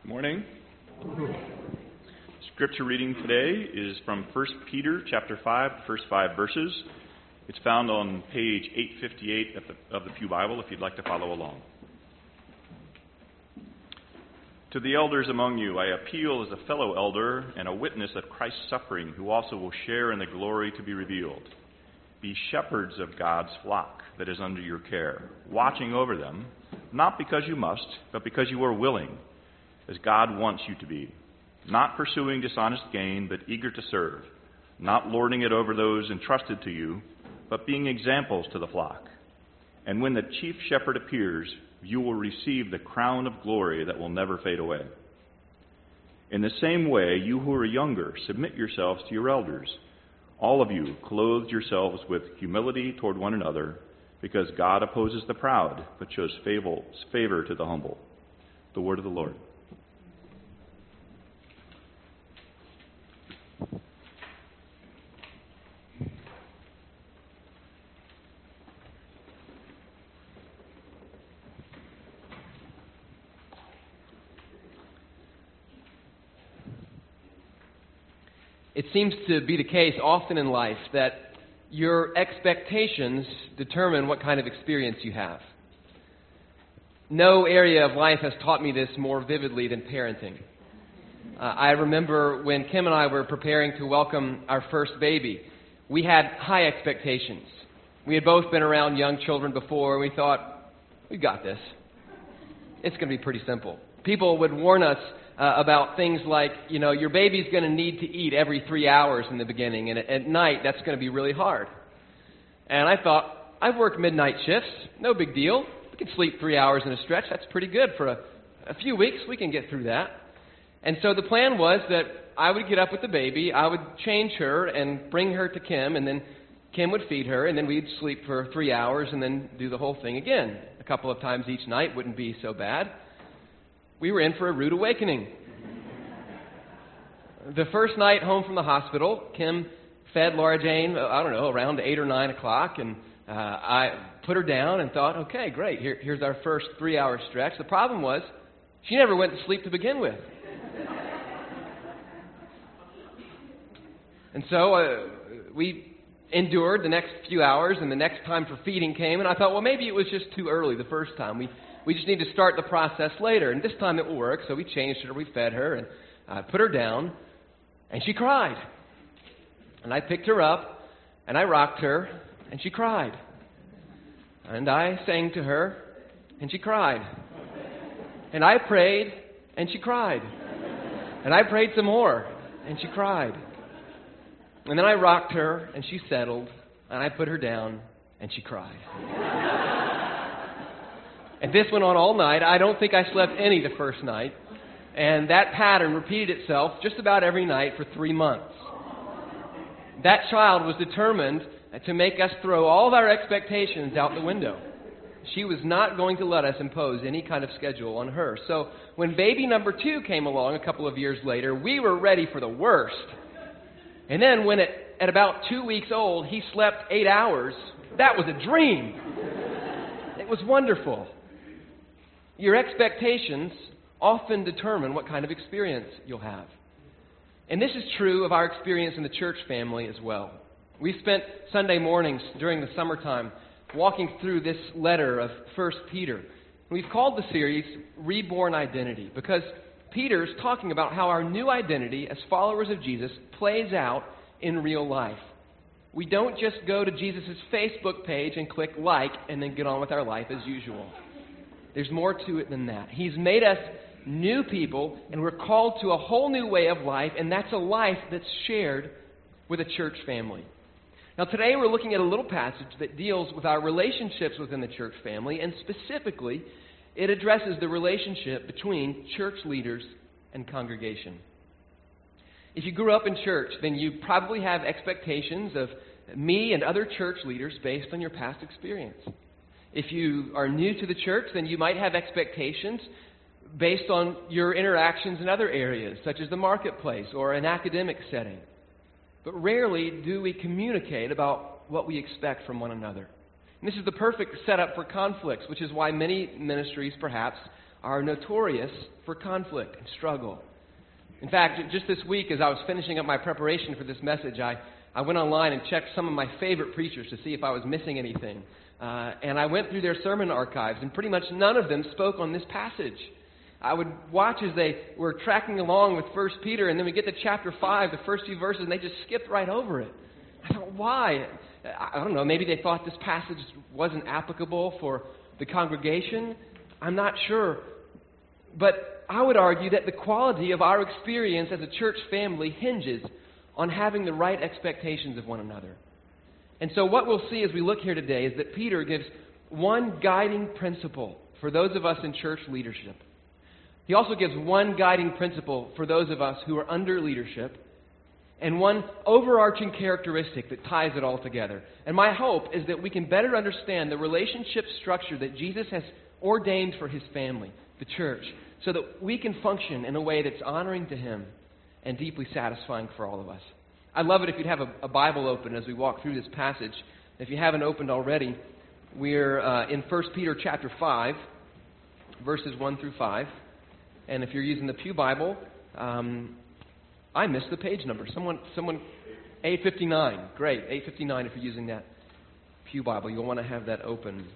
Morning. Scripture reading today is from 1 Peter chapter 5, the first 5 verses. It's found on page 858 of the Pew Bible if you'd like to follow along. To the elders among you, I appeal as a fellow elder and a witness of Christ's suffering, who also will share in the glory to be revealed. Be shepherds of God's flock that is under your care, watching over them, not because you must, but because you are willing, as God wants you to be, not pursuing dishonest gain, but eager to serve, not lording it over those entrusted to you, but being examples to the flock. And when the chief shepherd appears, you will receive the crown of glory that will never fade away. In the same way, you who are younger, submit yourselves to your elders. All of you, clothe yourselves with humility toward one another, because God opposes the proud, but shows favor to the humble. The word of the Lord. It seems to be the case often in life that your expectations determine what kind of experience you have. No area of life has taught me this more vividly than parenting. I remember when Kim and I were preparing to welcome our first baby, we had high expectations. We had both been around young children before, and we thought, we got this. It's going to be pretty simple. People would warn us about things like, your baby's going to need to eat every 3 hours in the beginning, and at night that's going to be really hard. And I thought, I've worked midnight shifts, no big deal. We can sleep 3 hours in a stretch. That's pretty good for a few weeks. We can get through that. And so the plan was that I would get up with the baby, I would change her and bring her to Kim, and then Kim would feed her, and then we'd sleep for 3 hours and then do the whole thing again. A couple of times each night wouldn't be so bad. We were in for a rude awakening. The first night home from the hospital, Kim fed Laura Jane, around 8 or 9 o'clock, and I put her down and thought, okay, great, here's our first 3-hour stretch. The problem was, she never went to sleep to begin with. And so we endured the next few hours, and the next time for feeding came, and I thought, well, maybe it was just too early the first time. We just need to start the process later, and this time it will work. So we changed her, we fed her, and I put her down, and she cried. And I picked her up, and I rocked her, and she cried. And I sang to her, and she cried. And I prayed, and she cried. And I prayed some more, and she cried. And then I rocked her, and she settled, and I put her down, and she cried. And this went on all night. I don't think I slept any the first night. And that pattern repeated itself just about every night for 3 months. That child was determined to make us throw all of our expectations out the window. She was not going to let us impose any kind of schedule on her. So when baby number 2 came along a couple of years later, we were ready for the worst. And then when at about 2 weeks old, he slept 8 hours, that was a dream. It was wonderful. Your expectations often determine what kind of experience you'll have. And this is true of our experience in the church family as well. We spent Sunday mornings during the summertime walking through this letter of 1 Peter. We've called the series Reborn Identity because Peter's talking about how our new identity as followers of Jesus plays out in real life. We don't just go to Jesus' Facebook page and click like and then get on with our life as usual. There's more to it than that. He's made us new people, and we're called to a whole new way of life, and that's a life that's shared with a church family. Now, today we're looking at a little passage that deals with our relationships within the church family, and specifically, it addresses the relationship between church leaders and congregation. If you grew up in church, then you probably have expectations of me and other church leaders based on your past experience. If you are new to the church, then you might have expectations based on your interactions in other areas, such as the marketplace or an academic setting. But rarely do we communicate about what we expect from one another. And this is the perfect setup for conflicts, which is why many ministries, perhaps, are notorious for conflict and struggle. In fact, just this week, as I was finishing up my preparation for this message, I went online and checked some of my favorite preachers to see if I was missing anything. And I went through their sermon archives, and pretty much none of them spoke on this passage. I would watch as they were tracking along with 1 Peter, and then we get to chapter 5, the first few verses, and they just skipped right over it. I thought, why? I don't know, maybe they thought this passage wasn't applicable for the congregation. I'm not sure. But I would argue that the quality of our experience as a church family hinges on having the right expectations of one another. And so what we'll see as we look here today is that Peter gives one guiding principle for those of us in church leadership. He also gives one guiding principle for those of us who are under leadership, and one overarching characteristic that ties it all together. And my hope is that we can better understand the relationship structure that Jesus has ordained for His family, the church, so that we can function in a way that's honoring to Him and deeply satisfying for all of us. I'd love it if you'd have a Bible open as we walk through this passage. If you haven't opened already, we're in 1 Peter chapter 5, verses 1 through 5. And if you're using the Pew Bible, I missed the page number. Someone, 859. Great, 859 if you're using that Pew Bible. You'll want to have that open.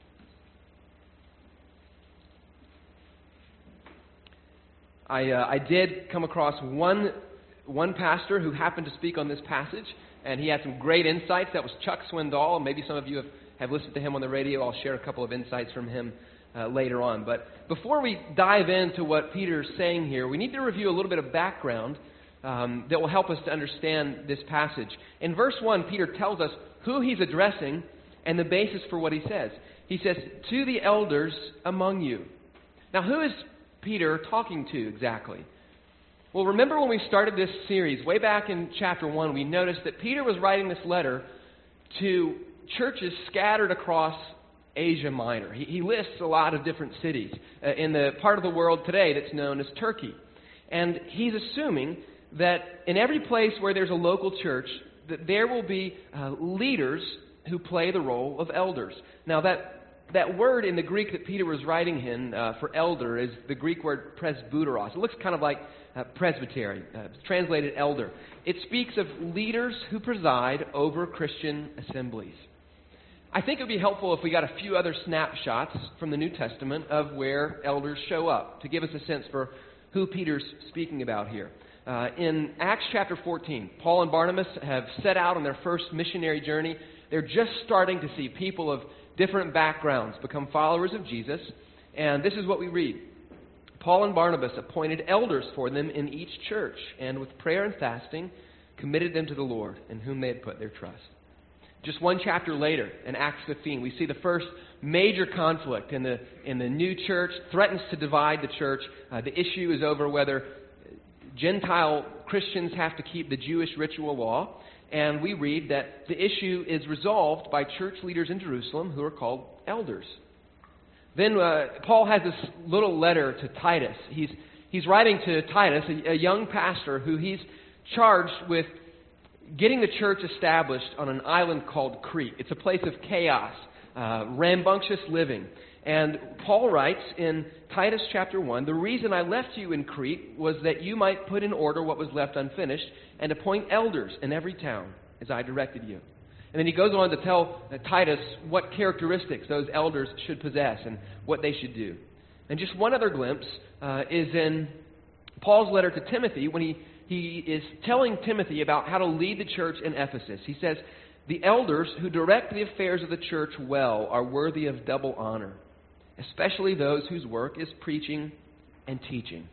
I did come across one pastor who happened to speak on this passage, and he had some great insights. That was Chuck Swindoll. Maybe some of you have listened to him on the radio. I'll share a couple of insights from him later on. But before we dive into what Peter's saying here, we need to review a little bit of background that will help us to understand this passage. In verse 1, Peter tells us who he's addressing and the basis for what he says. He says, "To the elders among you." Now, who is Peter talking to exactly? Well, remember when we started this series, way back in chapter 1, we noticed that Peter was writing this letter to churches scattered across Asia Minor. He lists a lot of different cities in the part of the world today that's known as Turkey. And he's assuming that in every place where there's a local church, that there will be leaders who play the role of elders. Now, that word in the Greek that Peter was writing in for elder is the Greek word presbyteros. It looks kind of like presbytery. It's translated elder. It speaks of leaders who preside over Christian assemblies. I think it would be helpful if we got a few other snapshots from the New Testament of where elders show up to give us a sense for who Peter's speaking about here. In Acts chapter 14, Paul and Barnabas have set out on their first missionary journey. They're just starting to see people of different backgrounds become followers of Jesus. And this is what we read. Paul and Barnabas appointed elders for them in each church, and with prayer and fasting committed them to the Lord, in whom they had put their trust. Just one chapter later, in Acts 15, we see the first major conflict in the new church, threatens to divide the church. The issue is over whether Gentile Christians have to keep the Jewish ritual law. And we read that the issue is resolved by church leaders in Jerusalem who are called elders. Then Paul has this little letter to Titus. He's writing to Titus, a young pastor who he's charged with getting the church established on an island called Crete. It's a place of chaos, rambunctious living. And Paul writes in Titus chapter 1, "The reason I left you in Crete was that you might put in order what was left unfinished and appoint elders in every town, as I directed you." And then he goes on to tell Titus what characteristics those elders should possess and what they should do. And just one other glimpse is in Paul's letter to Timothy when he is telling Timothy about how to lead the church in Ephesus. He says, "The elders who direct the affairs of the church well are worthy of double honor, especially those whose work is preaching and teaching."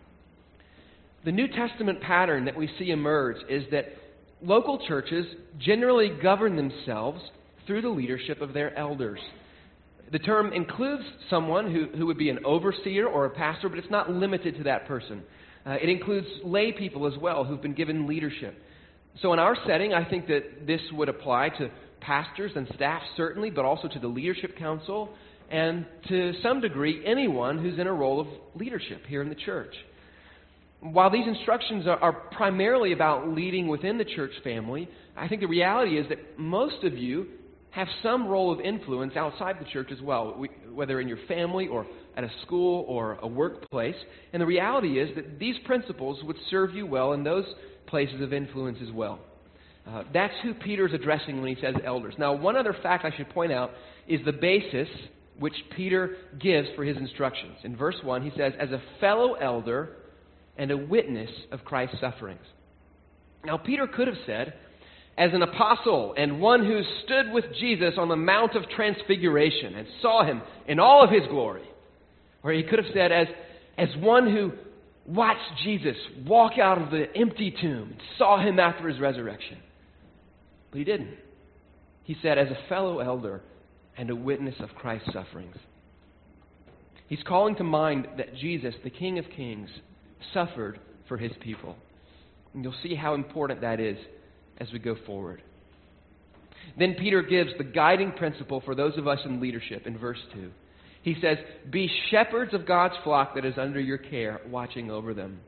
The New Testament pattern that we see emerge is that local churches generally govern themselves through the leadership of their elders. The term includes someone who would be an overseer or a pastor, but it's not limited to that person. It includes lay people as well who've been given leadership. So in our setting, I think that this would apply to pastors and staff certainly, but also to the leadership council, and to some degree, anyone who's in a role of leadership here in the church. While these instructions are primarily about leading within the church family, I think the reality is that most of you have some role of influence outside the church as well. whether in your family or at a school or a workplace. And the reality is that these principles would serve you well in those places of influence as well. That's who Peter's addressing when he says elders. Now, one other fact I should point out is the basis which Peter gives for his instructions. In verse 1, he says, as a fellow elder and a witness of Christ's sufferings. Now, Peter could have said, as an apostle and one who stood with Jesus on the Mount of Transfiguration and saw him in all of his glory. Or he could have said, as one who watched Jesus walk out of the empty tomb and saw him after his resurrection. But he didn't. He said, as a fellow elder and a witness of Christ's sufferings. He's calling to mind that Jesus, the King of Kings, suffered for his people. And you'll see how important that is as we go forward. Then Peter gives the guiding principle for those of us in leadership in verse 2. He says, be shepherds of God's flock that is under your care, watching over them.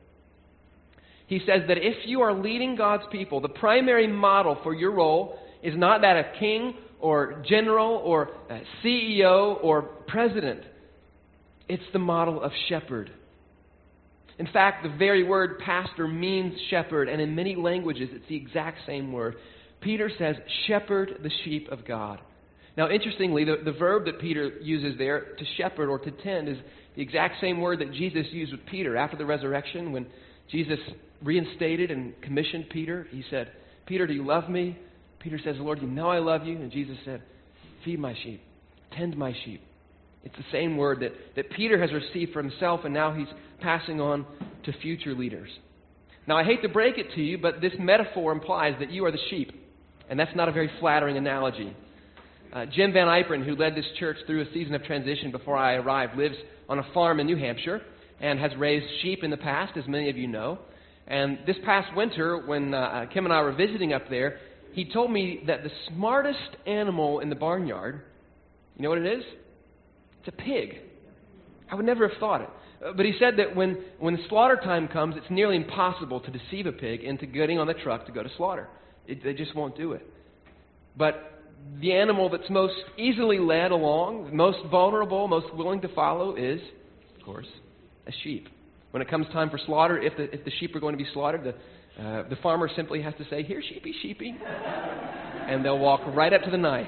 He says that if you are leading God's people, the primary model for your role is not that of king or general or CEO or president. It's the model of shepherd. In fact, the very word pastor means shepherd, and in many languages it's the exact same word. Peter says, shepherd the sheep of God. Now, interestingly, the verb that Peter uses there, to shepherd or to tend, is the exact same word that Jesus used with Peter after the resurrection. When Jesus reinstated and commissioned Peter, he said, Peter, do you love me? Peter says, Lord, you know I love you. And Jesus said, feed my sheep, tend my sheep. It's the same word that Peter has received for himself, and now he's passing on to future leaders. Now, I hate to break it to you, but this metaphor implies that you are the sheep, and that's not a very flattering analogy. Jim Van Yperen, who led this church through a season of transition before I arrived, lives on a farm in New Hampshire and has raised sheep in the past, as many of you know. And this past winter, when Kim and I were visiting up there, he told me that the smartest animal in the barnyard, you know what it is? It's a pig. I would never have thought it. But he said that when the slaughter time comes, it's nearly impossible to deceive a pig into getting on the truck to go to slaughter. They just won't do it. But the animal that's most easily led along, most vulnerable, most willing to follow is, of course, a sheep. When it comes time for slaughter, if the sheep are going to be slaughtered, the farmer simply has to say, here, sheepy, sheepy. And they'll walk right up to the knife.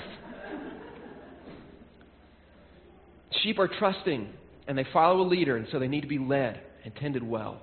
Sheep are trusting, and they follow a leader, and so they need to be led and tended well.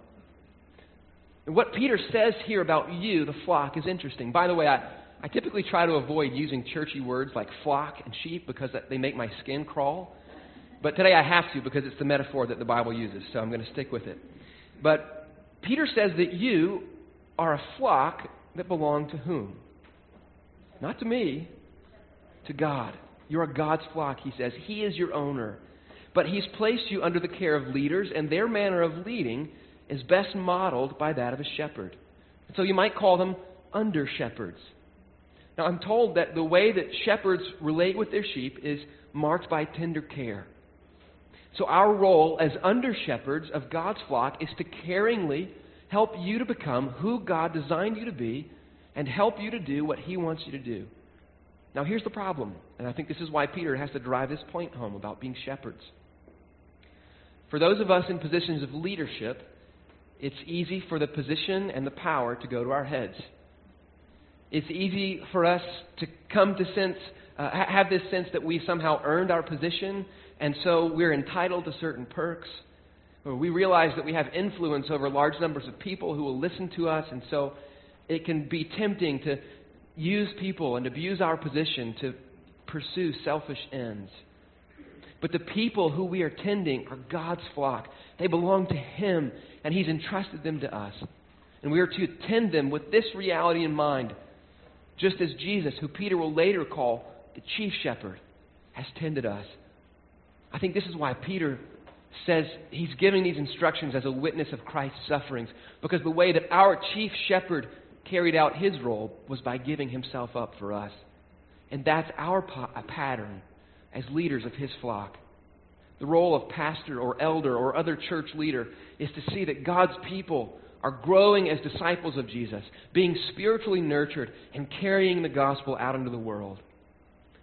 And what Peter says here about you, the flock, is interesting. By the way, I typically try to avoid using churchy words like flock and sheep because they make my skin crawl. But today I have to because it's the metaphor that the Bible uses, so I'm going to stick with it. But Peter says that you are a flock that belong to whom? Not to me, to God. You are God's flock, he says. He is your owner. But he's placed you under the care of leaders, and their manner of leading is best modeled by that of a shepherd. So you might call them under-shepherds. Now, I'm told that the way that shepherds relate with their sheep is marked by tender care. So our role as under-shepherds of God's flock is to caringly help you to become who God designed you to be and help you to do what he wants you to do. Now, here's the problem, and I think this is why Peter has to drive this point home about being shepherds. For those of us in positions of leadership, it's easy for the position and the power to go to our heads. It's easy for us to come to have this sense that we somehow earned our position, and so we're entitled to certain perks. Or we realize that we have influence over large numbers of people who will listen to us, and so it can be tempting to use people and abuse our position to pursue selfish ends. But the people who we are tending are God's flock. They belong to him, and he's entrusted them to us. And we are to tend them with this reality in mind, just as Jesus, who Peter will later call the chief shepherd, has tended us. I think this is why Peter says he's giving these instructions as a witness of Christ's sufferings, because the way that our chief shepherd carried out his role was by giving himself up for us. And that's our pattern as leaders of his flock. The role of pastor or elder or other church leader is to see that God's people are growing as disciples of Jesus, being spiritually nurtured and carrying the gospel out into the world.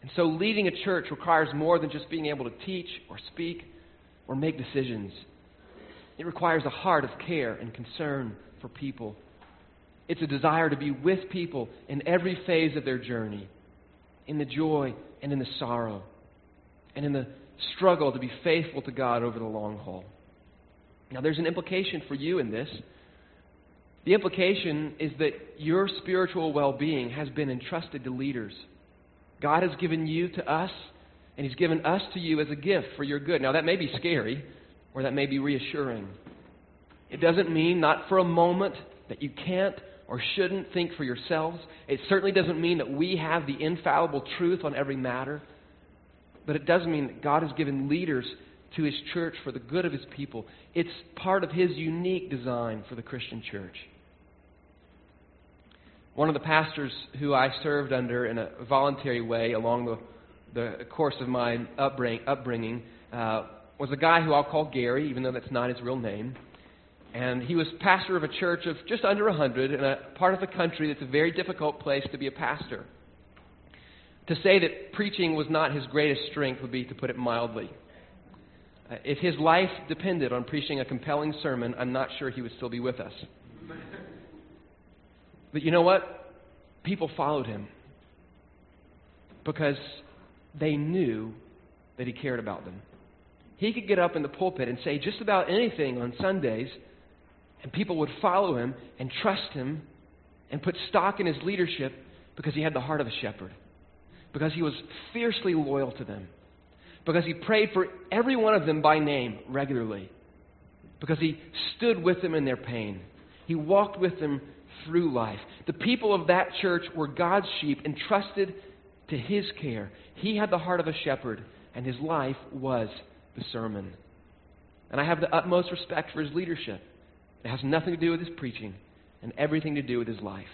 And so leading a church requires more than just being able to teach or speak or make decisions. It requires a heart of care and concern for people. It's a desire to be with people in every phase of their journey, in the joy and in the sorrow, and in the struggle to be faithful to God over the long haul. Now, there's an implication for you in this. The implication is that your spiritual well-being has been entrusted to leaders. God has given you to us, and He's given us to you as a gift for your good. Now, that may be scary, or that may be reassuring. It doesn't mean, not for a moment, that you can't or shouldn't think for yourselves. It certainly doesn't mean that we have the infallible truth on every matter. But it does mean that God has given leaders to His church for the good of His people. It's part of His unique design for the Christian church. One of the pastors who I served under in a voluntary way along the course of my upbringing was a guy who I'll call Gary, even though that's not his real name. And he was pastor of a church of just under 100 in a part of the country that's a very difficult place to be a pastor. To say that preaching was not his greatest strength would be to put it mildly. If his life depended on preaching a compelling sermon, I'm not sure he would still be with us. But you know what? People followed him because they knew that he cared about them. He could get up in the pulpit and say just about anything on Sundays, and people would follow him and trust him and put stock in his leadership because he had the heart of a shepherd, because he was fiercely loyal to them, because he prayed for every one of them by name regularly, because he stood with them in their pain. He walked with them through life. The people of that church were God's sheep entrusted to his care. He had the heart of a shepherd, and his life was the sermon. And I have the utmost respect for his leadership. It has nothing to do with his preaching and everything to do with his life.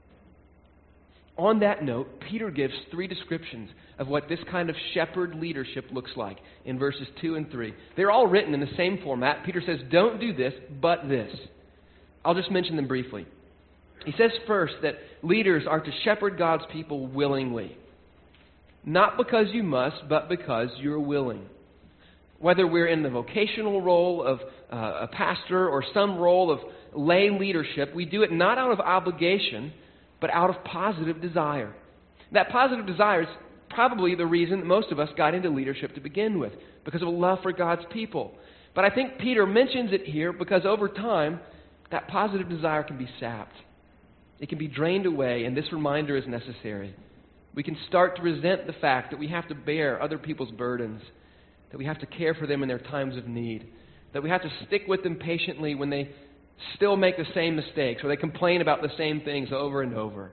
On that note, Peter gives 3 descriptions of what this kind of shepherd leadership looks like in verses 2 and 3. They're all written in the same format. Peter says, don't do this, but this. I'll just mention them briefly. He says first that leaders are to shepherd God's people willingly. Not because you must, but because you're willing. Whether we're in the vocational role of a pastor or some role of lay leadership, we do it not out of obligation, but out of positive desire. That positive desire is probably the reason that most of us got into leadership to begin with, because of a love for God's people. But I think Peter mentions it here because over time, that positive desire can be sapped. It can be drained away, and this reminder is necessary. We can start to resent the fact that we have to bear other people's burdens, that we have to care for them in their times of need, that we have to stick with them patiently when they still make the same mistakes or they complain about the same things over and over.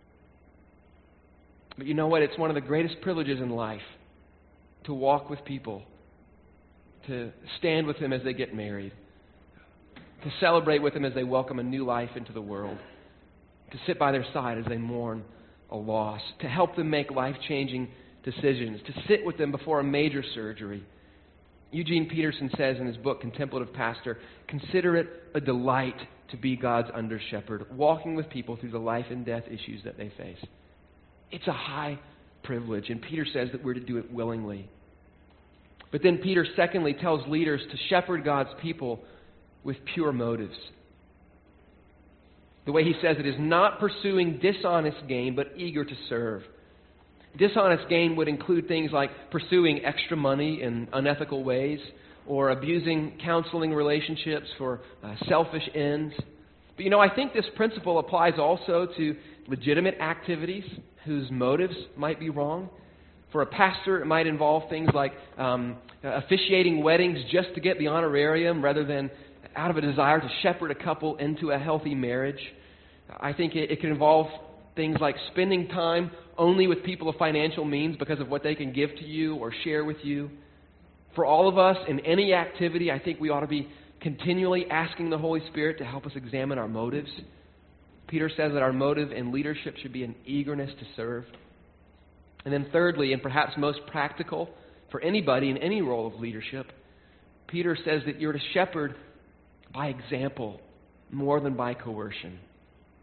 But you know what? It's one of the greatest privileges in life to walk with people, to stand with them as they get married, to celebrate with them as they welcome a new life into the world, to sit by their side as they mourn a loss, to help them make life-changing decisions, to sit with them before a major surgery. Eugene Peterson says in his book, Contemplative Pastor, consider it a delight to be God's under-shepherd, walking with people through the life and death issues that they face. It's a high privilege, and Peter says that we're to do it willingly. But then Peter, secondly, tells leaders to shepherd God's people with pure motives. The way he says it is not pursuing dishonest gain, but eager to serve. Dishonest gain would include things like pursuing extra money in unethical ways or abusing counseling relationships for selfish ends. But I think this principle applies also to legitimate activities whose motives might be wrong. For a pastor, it might involve things like officiating weddings just to get the honorarium rather than out of a desire to shepherd a couple into a healthy marriage. I think it can involve things like spending time only with people of financial means because of what they can give to you or share with you. For all of us, in any activity, I think we ought to be continually asking the Holy Spirit to help us examine our motives. Peter says that our motive in leadership should be an eagerness to serve. And then thirdly, and perhaps most practical for anybody in any role of leadership, Peter says that you're to shepherd by example more than by coercion.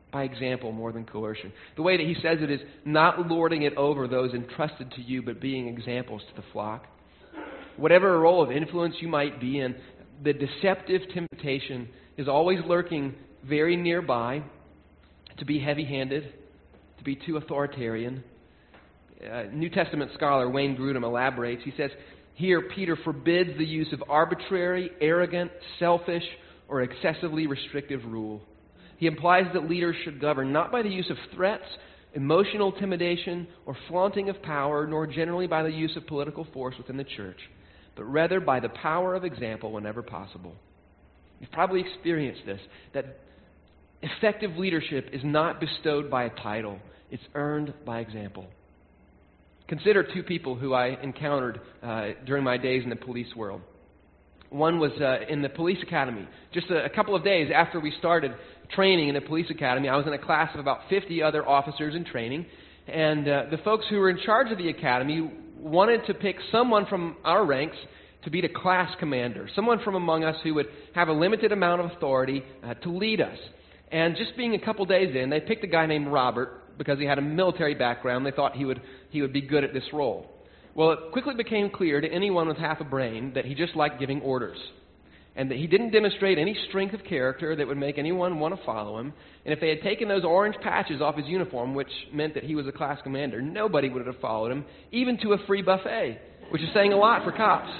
by example more than coercion. The way that he says it is not lording it over those entrusted to you, but being examples to the flock. Whatever role of influence you might be in, the deceptive temptation is always lurking very nearby to be heavy-handed, to be too authoritarian. New Testament scholar Wayne Grudem elaborates. He says, here Peter forbids the use of arbitrary, arrogant, selfish, or excessively restrictive rule. He implies that leaders should govern not by the use of threats, emotional intimidation, or flaunting of power, nor generally by the use of political force within the church, but rather by the power of example whenever possible. You've probably experienced this, that effective leadership is not bestowed by a title, it's earned by example. Consider two people who I encountered during my days in the police world. One was in the police academy. Just a couple of days after we started training in the police academy, I was in a class of about 50 other officers in training, and the folks who were in charge of the academy wanted to pick someone from our ranks to be the class commander, someone from among us who would have a limited amount of authority to lead us. And just being a couple days in, they picked a guy named Robert because he had a military background. They thought he would be good at this role. Well, it quickly became clear to anyone with half a brain that he just liked giving orders, and that he didn't demonstrate any strength of character that would make anyone want to follow him. And if they had taken those orange patches off his uniform, which meant that he was a class commander, nobody would have followed him, even to a free buffet, which is saying a lot for cops.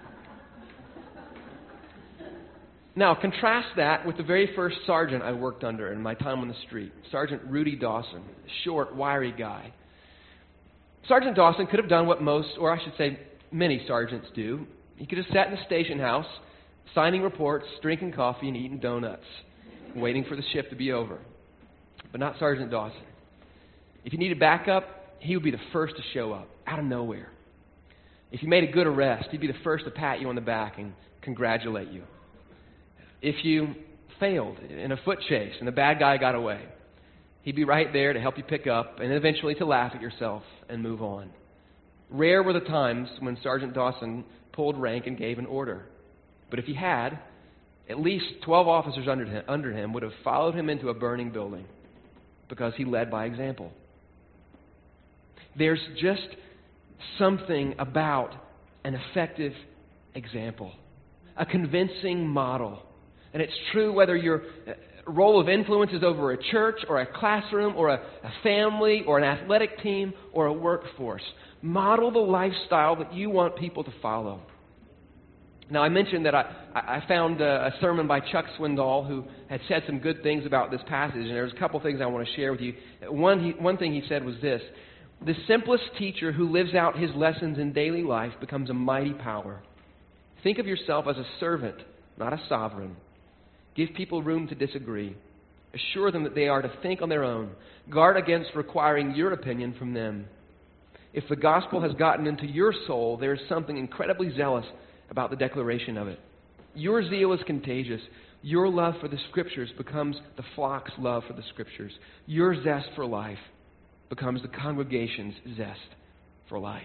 Now, contrast that with the very first sergeant I worked under in my time on the street, Sergeant Rudy Dawson, a short, wiry guy. Sergeant Dawson could have done what most, or I should say many sergeants do. He could have sat in the station house, signing reports, drinking coffee, and eating donuts, waiting for the shift to be over. But not Sergeant Dawson. If you needed backup, he would be the first to show up, out of nowhere. If you made a good arrest, he'd be the first to pat you on the back and congratulate you. If you failed in a foot chase and the bad guy got away, he'd be right there to help you pick up and eventually to laugh at yourself and move on. Rare were the times when Sergeant Dawson pulled rank and gave an order. But if he had, at least 12 officers under him would have followed him into a burning building because he led by example. There's just something about an effective example, a convincing model. And it's true whether your role of influence is over a church or a classroom or a family or an athletic team or a workforce. Model the lifestyle that you want people to follow. Now, I mentioned that I found a sermon by Chuck Swindoll who had said some good things about this passage, and there's a couple things I want to share with you. One thing he said was this: the simplest teacher who lives out his lessons in daily life becomes a mighty power. Think of yourself as a servant, not a sovereign. Give people room to disagree. Assure them that they are to think on their own. Guard against requiring your opinion from them. If the gospel has gotten into your soul, there is something incredibly zealous about the declaration of it. Your zeal is contagious. Your love for the Scriptures becomes the flock's love for the Scriptures. Your zest for life becomes the congregation's zest for life.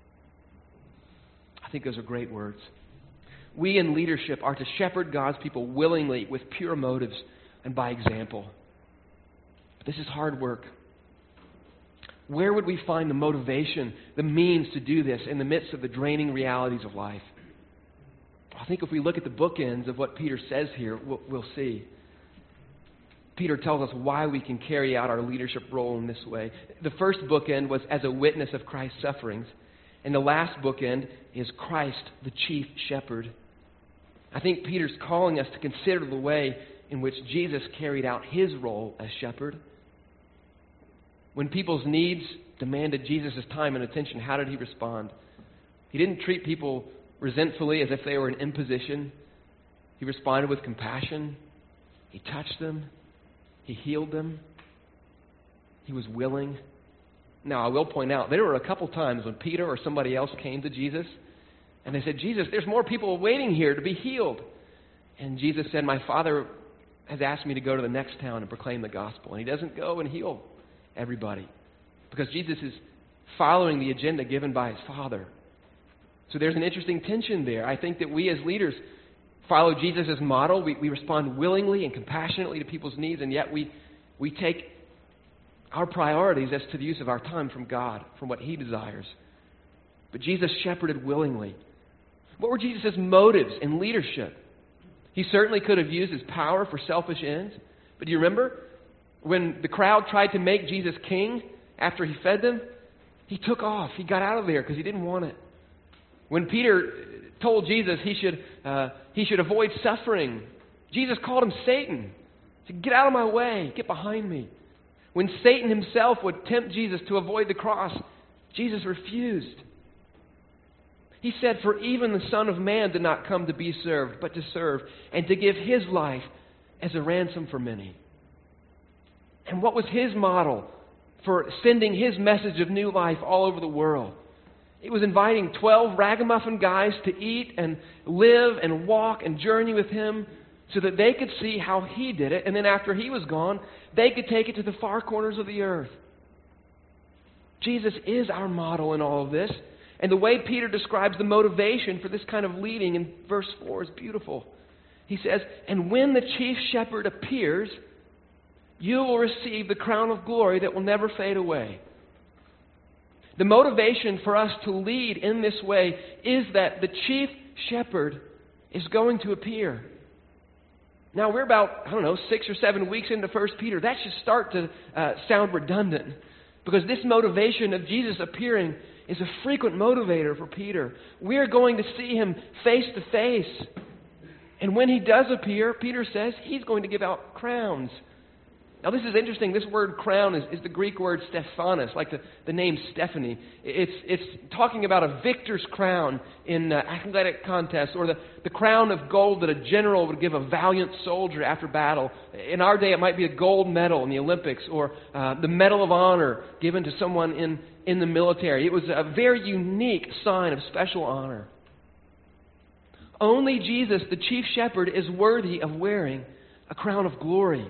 I think those are great words. We in leadership are to shepherd God's people willingly, with pure motives, and by example. But this is hard work. Where would we find the motivation, the means to do this in the midst of the draining realities of life? I think if we look at the bookends of what Peter says here, we'll see. Peter tells us why we can carry out our leadership role in this way. The first bookend was as a witness of Christ's sufferings. And the last bookend is Christ, the chief shepherd. I think Peter's calling us to consider the way in which Jesus carried out his role as shepherd. When people's needs demanded Jesus' time and attention, how did he respond? He didn't treat people resentfully as if they were an imposition. He responded with compassion. He touched them. He healed them. He was willing. Now, I will point out, there were a couple times when Peter or somebody else came to Jesus, and they said, Jesus, there's more people waiting here to be healed. And Jesus said, my Father has asked me to go to the next town and proclaim the gospel. And he doesn't go and heal everybody, because Jesus is following the agenda given by his Father. So there's an interesting tension there. I think that we as leaders follow Jesus' model. We respond willingly and compassionately to people's needs, and yet we We take our priorities as to the use of our time from God, from what He desires. But Jesus shepherded willingly. What were Jesus' motives in leadership? He certainly could have used his power for selfish ends. But do you remember when the crowd tried to make Jesus king after he fed them? He took off. He got out of there because he didn't want it. When Peter told Jesus he should avoid suffering, Jesus called him Satan. He said, "Get out of my way. Get behind me." When Satan himself would tempt Jesus to avoid the cross, Jesus refused. He said, "For even the Son of Man did not come to be served, but to serve, and to give His life as a ransom for many." And what was His model for sending His message of new life all over the world? It was inviting 12 ragamuffin guys to eat and live and walk and journey with Him so that they could see how He did it, and then after He was gone, they could take it to the far corners of the earth. Jesus is our model in all of this. And the way Peter describes the motivation for this kind of leading in verse 4 is beautiful. He says, "And when the chief shepherd appears, you will receive the crown of glory that will never fade away." The motivation for us to lead in this way is that the chief shepherd is going to appear. Now, we're about, 6 or 7 weeks into 1 Peter. That should start to sound redundant, because this motivation of Jesus appearing is a frequent motivator for Peter. We're going to see Him face to face. And when He does appear, Peter says He's going to give out crowns. Now, this is interesting. This word crown is the Greek word Stephanos, like the name Stephanie. It's talking about a victor's crown in athletic contests, or the crown of gold that a general would give a valiant soldier after battle. In our day, it might be a gold medal in the Olympics, or the Medal of Honor given to someone in the military. It was a very unique sign of special honor. Only Jesus, the chief shepherd, is worthy of wearing a crown of glory.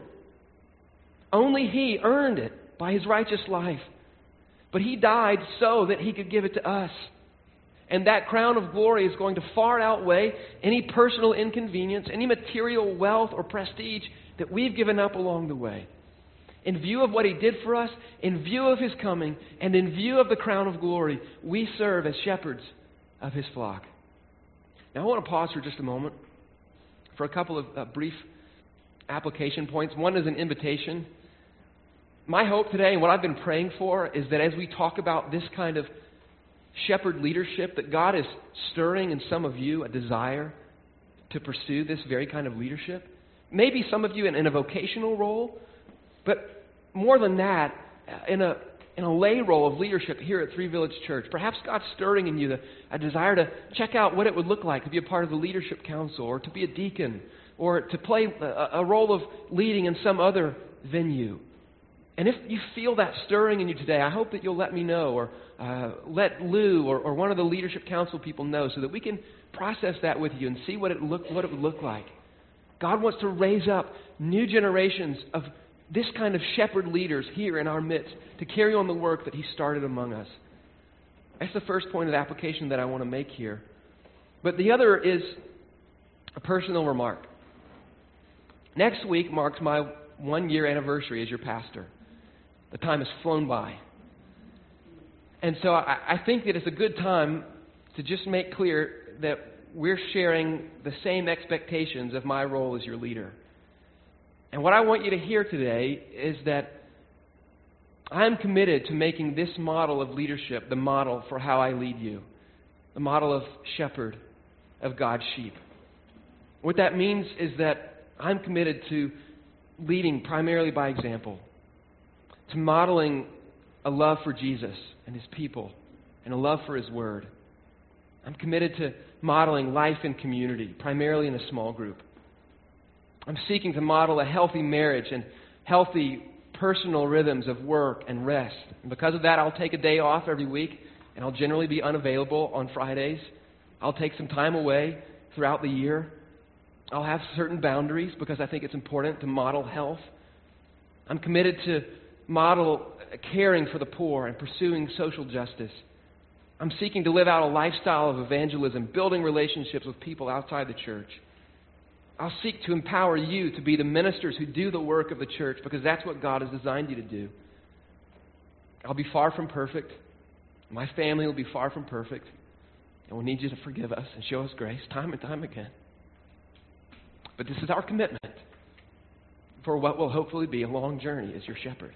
Only He earned it by His righteous life. But He died so that He could give it to us. And that crown of glory is going to far outweigh any personal inconvenience, any material wealth or prestige that we've given up along the way. In view of what He did for us, in view of His coming, and in view of the crown of glory, we serve as shepherds of His flock. Now I want to pause for just a moment for a couple of brief application points. One is an invitation. My hope today, and what I've been praying for, is that as we talk about this kind of shepherd leadership, that God is stirring in some of you a desire to pursue this very kind of leadership. Maybe some of you in a vocational role, but more than that, in a lay role of leadership here at Three Village Church. Perhaps God's stirring in you a desire to check out what it would look like to be a part of the leadership council, or to be a deacon, or to play a role of leading in some other venue. And if you feel that stirring in you today, I hope that you'll let me know, or let Lou or one of the leadership council people know, so that we can process that with you and see what it would look like. God wants to raise up new generations of this kind of shepherd leaders here in our midst to carry on the work that He started among us. That's the first point of application that I want to make here. But the other is a personal remark. Next week marks my 1-year anniversary as your pastor. The time has flown by. And so I think that it's a good time to just make clear that we're sharing the same expectations of my role as your leader. And what I want you to hear today is that I'm committed to making this model of leadership the model for how I lead you, the model of shepherd of God's sheep. What that means is that I'm committed to leading primarily by example, to modeling a love for Jesus and His people and a love for His Word. I'm committed to modeling life in community, primarily in a small group. I'm seeking to model a healthy marriage and healthy personal rhythms of work and rest. And because of that, I'll take a day off every week, and I'll generally be unavailable on Fridays. I'll take some time away throughout the year. I'll have certain boundaries because I think it's important to model health. I'm committed to model caring for the poor and pursuing social justice. I'm seeking to live out a lifestyle of evangelism, building relationships with people outside the church. I'll seek to empower you to be the ministers who do the work of the church, because that's what God has designed you to do. I'll be far from perfect. My family will be far from perfect. And we'll need you to forgive us and show us grace time and time again. But this is our commitment for what will hopefully be a long journey as your shepherd.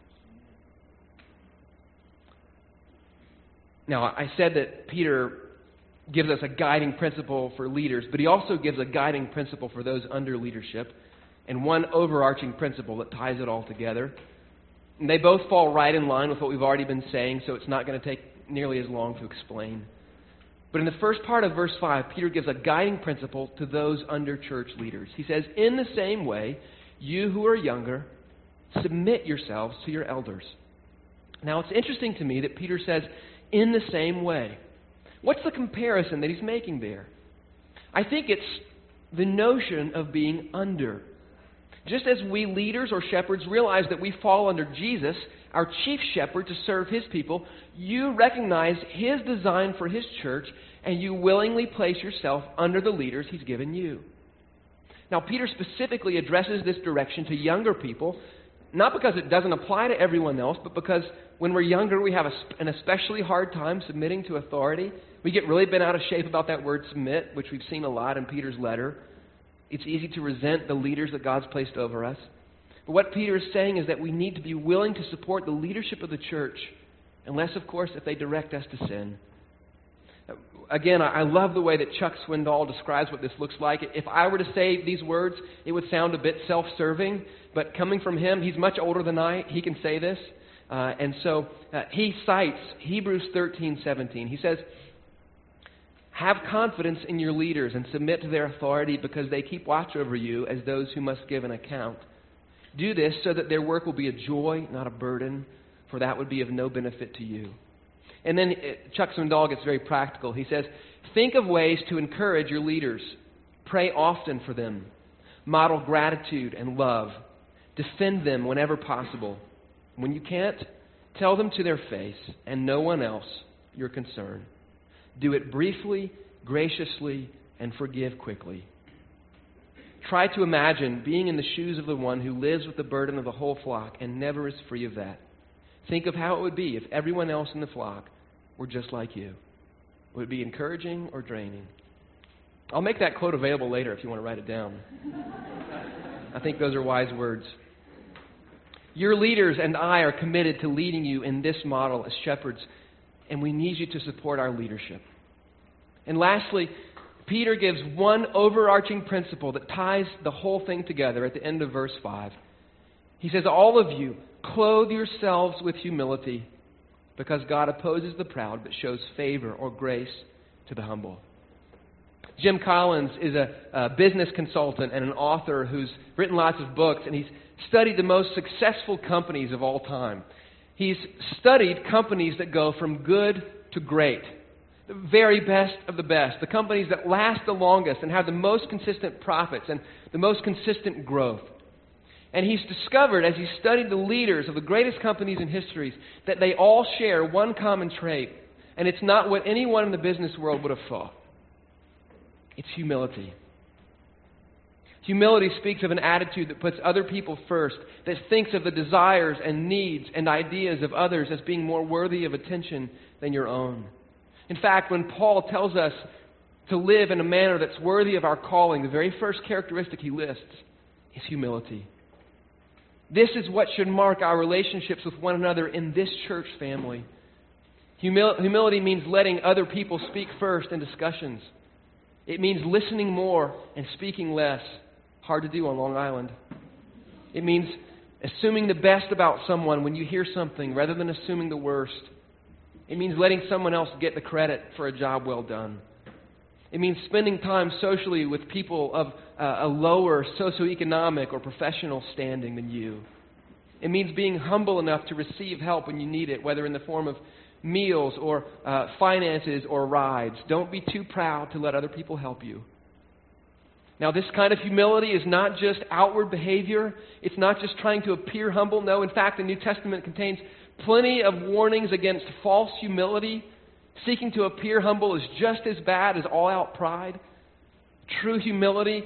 Now, I said that Peter gives us a guiding principle for leaders, but he also gives a guiding principle for those under leadership, and one overarching principle that ties it all together. And they both fall right in line with what we've already been saying, so it's not going to take nearly as long to explain. But in the first part of verse 5, Peter gives a guiding principle to those under church leaders. He says, in the same way, you who are younger, submit yourselves to your elders. Now, it's interesting to me that Peter says, in the same way. What's the comparison that he's making there? I think it's the notion of being under. Just as we leaders or shepherds realize that we fall under Jesus, our chief shepherd, to serve his people, you recognize his design for his church, and you willingly place yourself under the leaders he's given you. Now, Peter specifically addresses this direction to younger people, not because it doesn't apply to everyone else, but because when we're younger, we have an especially hard time submitting to authority. We get really bent out of shape about that word submit, which we've seen a lot in Peter's letter. It's easy to resent the leaders that God's placed over us. But what Peter is saying is that we need to be willing to support the leadership of the church, unless, of course, if they direct us to sin. Again, I love the way that Chuck Swindoll describes what this looks like. If I were to say these words, it would sound a bit self-serving, but coming from him, he's much older than I, he can say this. And so he cites Hebrews 13:17. He says, have confidence in your leaders and submit to their authority, because they keep watch over you as those who must give an account. Do this so that their work will be a joy, not a burden, for that would be of no benefit to you. And then Chuck Swindoll gets very practical. He says, think of ways to encourage your leaders. Pray often for them. Model gratitude and love. Defend them whenever possible. When you can't, tell them to their face and no one else your concern. Do it briefly, graciously, and forgive quickly. Try to imagine being in the shoes of the one who lives with the burden of the whole flock and never is free of that. Think of how it would be if everyone else in the flock were just like you. Would it be encouraging or draining? I'll make that quote available later if you want to write it down. I think those are wise words. Your leaders and I are committed to leading you in this model as shepherds, and we need you to support our leadership. And lastly, Peter gives one overarching principle that ties the whole thing together at the end of verse 5. He says, all of you, clothe yourselves with humility, because God opposes the proud but shows favor or grace to the humble. Jim Collins is a business consultant and an author who's written lots of books, and he's studied the most successful companies of all time. He's studied companies that go from good to great, the very best of the best, the companies that last the longest and have the most consistent profits and the most consistent growth. And he's discovered, as he studied the leaders of the greatest companies in history, that they all share one common trait, and it's not what anyone in the business world would have thought. It's humility. Humility speaks of an attitude that puts other people first, that thinks of the desires and needs and ideas of others as being more worthy of attention than your own. In fact, when Paul tells us to live in a manner that's worthy of our calling, the very first characteristic he lists is humility. This is what should mark our relationships with one another in this church family. Humility means letting other people speak first in discussions. It means listening more and speaking less. Hard to do on Long Island. It means assuming the best about someone when you hear something rather than assuming the worst. It means letting someone else get the credit for a job well done. It means spending time socially with people of a lower socioeconomic or professional standing than you. It means being humble enough to receive help when you need it, whether in the form of meals or finances or rides. Don't be too proud to let other people help you. Now, this kind of humility is not just outward behavior. It's not just trying to appear humble. No, in fact, the New Testament contains plenty of warnings against false humility. Seeking to appear humble is just as bad as all-out pride. True humility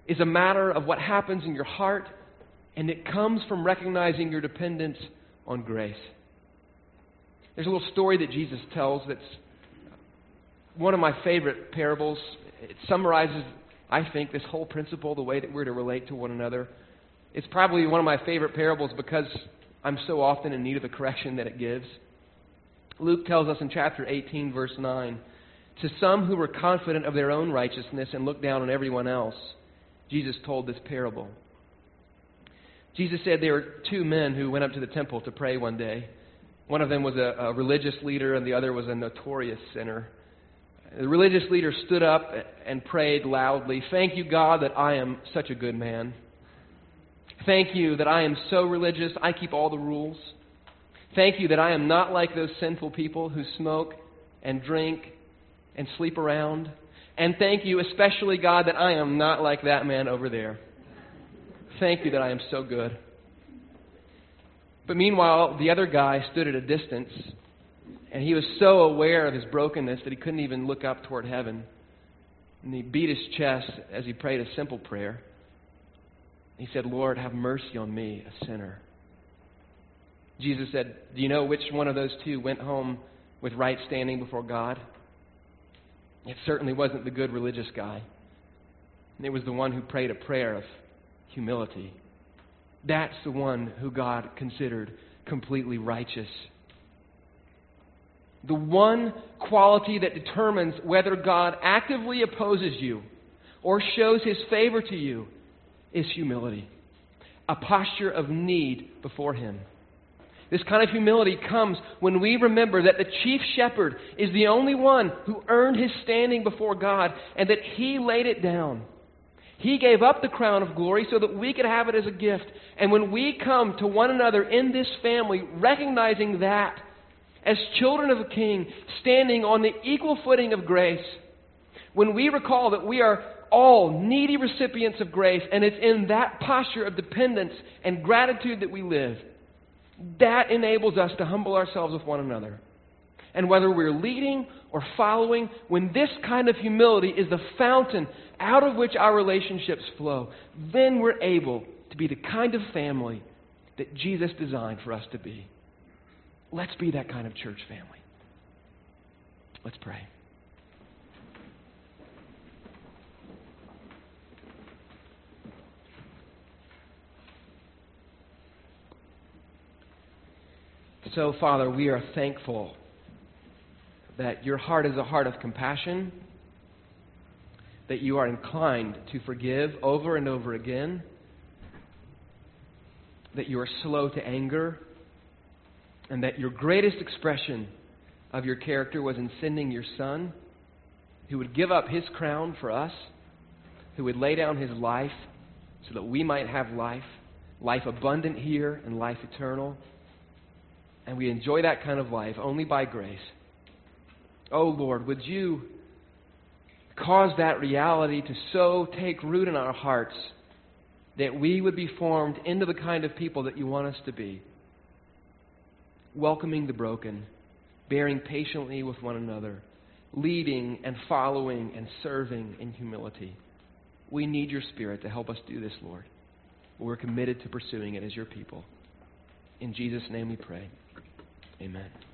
is a matter of what happens in your heart, and it comes from recognizing your dependence on grace. There's a little story that Jesus tells that's one of my favorite parables. It summarizes, I think, this whole principle, the way that we're to relate to one another. It's probably one of my favorite parables because I'm so often in need of the correction that it gives. Luke tells us in chapter 18, verse 9, "To some who were confident of their own righteousness and looked down on everyone else, Jesus told this parable." Jesus said there were two men who went up to the temple to pray one day. One of them was a religious leader and the other was a notorious sinner. The religious leader stood up and prayed loudly, "Thank you, God, that I am such a good man. Thank you that I am so religious, I keep all the rules. Thank you that I am not like those sinful people who smoke and drink and sleep around. And thank you especially, God, that I am not like that man over there. Thank you that I am so good." But meanwhile, the other guy stood at a distance, and he was so aware of his brokenness that he couldn't even look up toward heaven. And he beat his chest as he prayed a simple prayer. He said, "Lord, have mercy on me, a sinner." Jesus said, "Do you know which one of those two went home with right standing before God? It certainly wasn't the good religious guy. It was the one who prayed a prayer of humility. That's the one who God considered completely righteous." The one quality that determines whether God actively opposes you or shows His favor to you is humility, a posture of need before Him. This kind of humility comes when we remember that the chief shepherd is the only one who earned his standing before God and that He laid it down. He gave up the crown of glory so that we could have it as a gift. And when we come to one another in this family, recognizing that as children of a King, standing on the equal footing of grace, when we recall that we are all needy recipients of grace, and it's in that posture of dependence and gratitude that we live, that enables us to humble ourselves with one another. And whether we're leading or following, when this kind of humility is the fountain out of which our relationships flow, then we're able to be the kind of family that Jesus designed for us to be. Let's be that kind of church family. Let's pray. So, Father, we are thankful that your heart is a heart of compassion, that you are inclined to forgive over and over again, that you are slow to anger, and that your greatest expression of your character was in sending your Son, who would give up His crown for us, who would lay down His life so that we might have life, life abundant here and life eternal. And we enjoy that kind of life only by grace. Oh Lord, would you cause that reality to so take root in our hearts that we would be formed into the kind of people that you want us to be, welcoming the broken, bearing patiently with one another, leading and following and serving in humility. We need your Spirit to help us do this, Lord. We're committed to pursuing it as your people. In Jesus' name we pray. Amen.